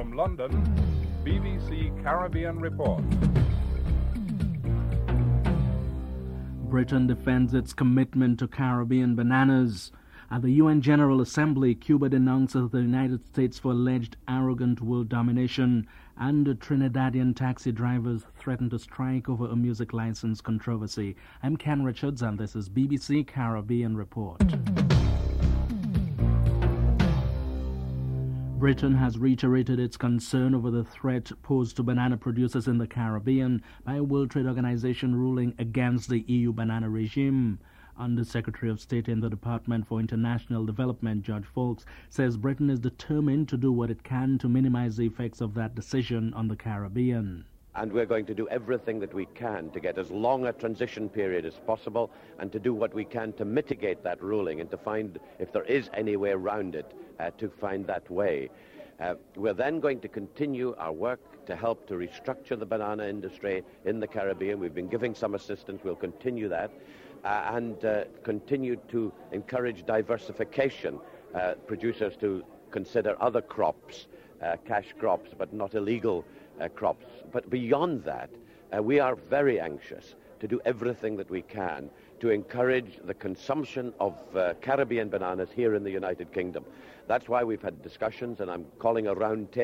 From London, BBC Caribbean Report. Britain defends its commitment to Caribbean bananas. At the UN General Assembly, Cuba denounces the United States for alleged arrogant world domination, and Trinidadian taxi drivers threaten to strike over a music license controversy. I'm Ken Richards, and this is BBC Caribbean Report. Britain has reiterated its concern over the threat posed to banana producers in the Caribbean by a World Trade Organization ruling against the EU banana regime. Under-Secretary of State in the Department for International Development, George Fawkes, says Britain is determined to do what it can to minimize the effects of that decision on the Caribbean. And we're going to do everything that we can to get as long a transition period as possible and to do what we can to mitigate that ruling and to find, if there is any way around it, to find that way. We're then going to continue our work to help to restructure the banana industry in the Caribbean. We've been giving some assistance. We'll continue that and continue to encourage diversification, producers to consider other crops, cash crops, but not illegal crops. But beyond that, we are very anxious to do everything that we can to encourage the consumption of Caribbean bananas here in the United Kingdom. That's why we've had discussions, and I'm calling a round table